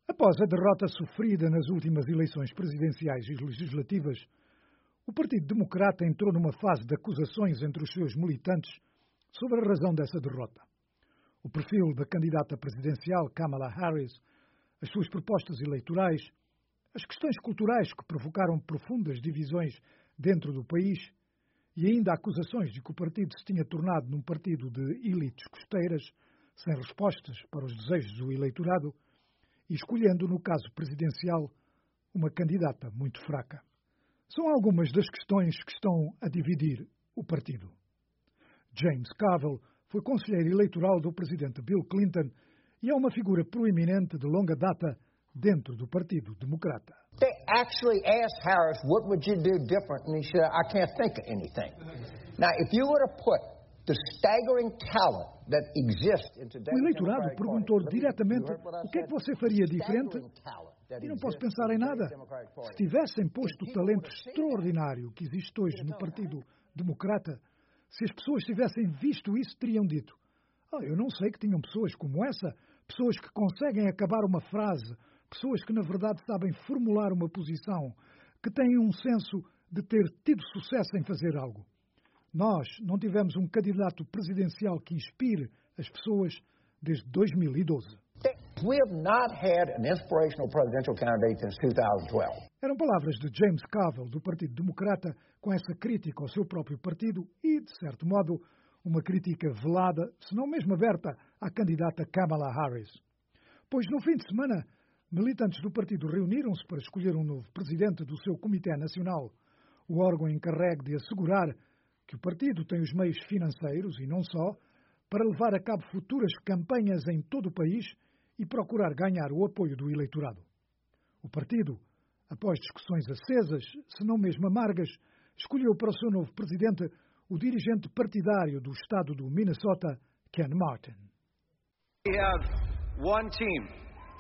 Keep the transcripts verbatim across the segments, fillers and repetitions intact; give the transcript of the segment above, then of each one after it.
Após a derrota sofrida nas últimas eleições presidenciais e legislativas, o Partido Democrata entrou numa fase de acusações entre os seus militantes sobre a razão dessa derrota. O perfil da candidata presidencial Kamala Harris, as suas propostas eleitorais, as questões culturais que provocaram profundas divisões dentro do país e ainda acusações de que o partido se tinha tornado num partido de elites costeiras, sem respostas para os desejos do eleitorado, e escolhendo, no caso presidencial, uma candidata muito fraca. São algumas das questões que estão a dividir o partido. James Carville foi conselheiro eleitoral do presidente Bill Clinton e é uma figura proeminente de longa data dentro do Partido Democrata. They actually asked Harris, what would you do different? And he said, I can't think of anything. Now, if you were to put the staggering talent that exists in today's O eleitorado Democratic perguntou Party, diretamente you heard what I o que é said? que você faria diferente Staggering talent that e não posso exists pensar in em today's nada. Democratic Party. Se tivessem posto o If people talento would have seen extraordinário que existe hoje no Partido Democrata, se as pessoas tivessem visto isso, teriam dito: ah, eu não sei que tinham pessoas como essa, pessoas que conseguem acabar uma frase, pessoas que na verdade sabem formular uma posição, que têm um senso de ter tido sucesso em fazer algo. Nós não tivemos um candidato presidencial que inspire as pessoas desde dois mil e doze. We have not had an inspirational presidential candidate since two thousand twelve. Eram palavras de James Carville, do Partido Democrata, com essa crítica ao seu próprio partido e, de certo modo, uma crítica velada, se não mesmo aberta, à candidata Kamala Harris. Pois, no fim de semana, militantes do partido reuniram-se para escolher um novo presidente do seu Comitê Nacional, o órgão encarregue de assegurar que o partido tem os meios financeiros, e não só, para levar a cabo futuras campanhas em todo o país e procurar ganhar o apoio do eleitorado. O partido, após discussões acesas, se não mesmo amargas, escolheu para o seu novo presidente o dirigente partidário do estado do Minnesota, Ken Martin. We have one team.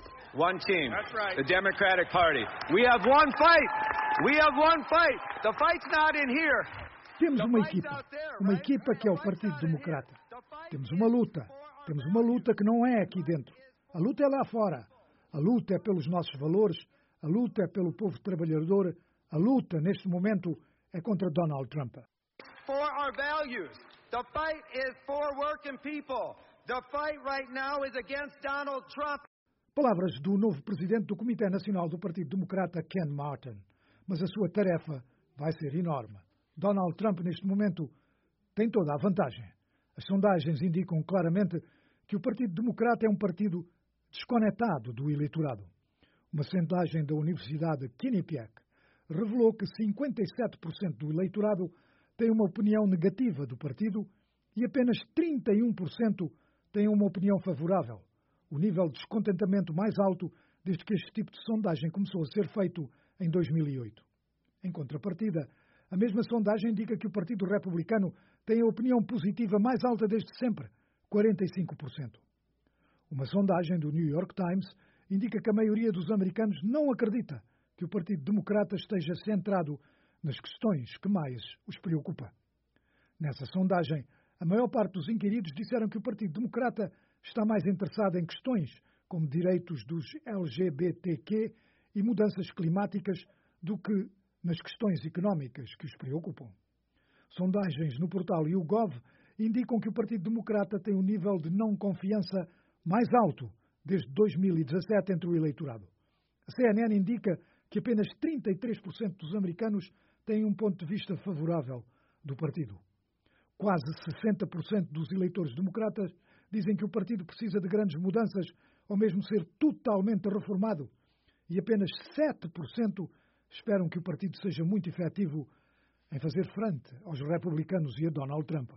One team. That's right. The Democratic Party. We have one fight. We have one fight. The fight's not in here. Temos uma equipa, uma equipa que é o Partido Democrata. Temos uma luta, temos uma luta que não é aqui dentro. A luta é lá fora. A luta é pelos nossos valores, a luta é pelo povo trabalhador, a luta, neste momento, é contra Donald Trump. For our values. The fight is for working people. The fight right now is against Donald Trump. Palavras do novo presidente do Comitê Nacional do Partido Democrata, Ken Martin. Mas a sua tarefa vai ser enorme. Donald Trump, neste momento, tem toda a vantagem. As sondagens indicam claramente que o Partido Democrata é um partido desconectado do eleitorado. Uma sondagem da Universidade Quinnipiac revelou que cinquenta e sete por cento do eleitorado tem uma opinião negativa do partido e apenas trinta e um por cento tem uma opinião favorável, o nível de descontentamento mais alto desde que este tipo de sondagem começou a ser feito em dois mil e oito. Em contrapartida, a mesma sondagem indica que o Partido Republicano tem a opinião positiva mais alta desde sempre, quarenta e cinco por cento. Uma sondagem do New York Times indica que a maioria dos americanos não acredita que o Partido Democrata esteja centrado nas questões que mais os preocupa. Nessa sondagem, a maior parte dos inquiridos disseram que o Partido Democrata está mais interessado em questões como direitos dos L G B T Q e mudanças climáticas do que nas questões económicas que os preocupam. Sondagens no portal YouGov indicam que o Partido Democrata tem um nível de não confiança mais alto desde dois mil e dezassete entre o eleitorado. A C N N indica que apenas trinta e três por cento dos americanos têm um ponto de vista favorável do partido. Quase sessenta por cento dos eleitores democratas dizem que o partido precisa de grandes mudanças ou mesmo ser totalmente reformado. E apenas sete por cento esperam que o partido seja muito efetivo em fazer frente aos republicanos e a Donald Trump.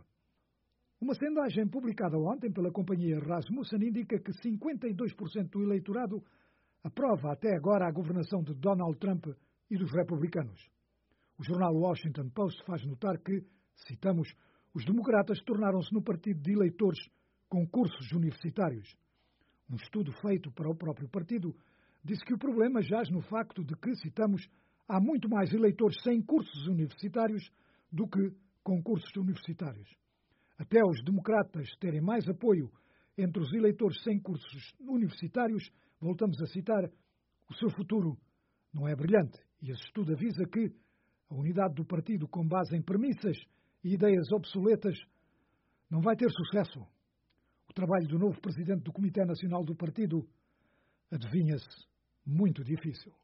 Uma sondagem publicada ontem pela companhia Rasmussen indica que cinquenta e dois por cento do eleitorado aprova até agora a governação de Donald Trump e dos republicanos. O jornal Washington Post faz notar que, citamos, os democratas tornaram-se no partido de eleitores com cursos universitários. Um estudo feito para o próprio partido disse que o problema jaz no facto de que, citamos, há muito mais eleitores sem cursos universitários do que com cursos universitários. Até os democratas terem mais apoio entre os eleitores sem cursos universitários Voltamos a citar, o seu futuro não é brilhante e esse estudo avisa que a unidade do partido com base em premissas e ideias obsoletas não vai ter sucesso. O trabalho do novo presidente do Comitê Nacional do Partido adivinha-se muito difícil.